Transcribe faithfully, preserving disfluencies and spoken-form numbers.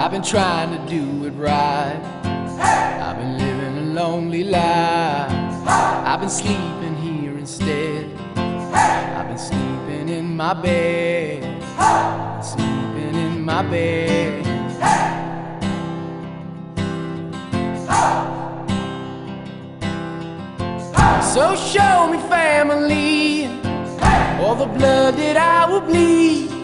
I've been trying to do it right. I've been living a lonely life. I've been sleeping here instead. I've been sleeping in my bed. Sleeping in my bed. So show me family, all the blood that I will bleed.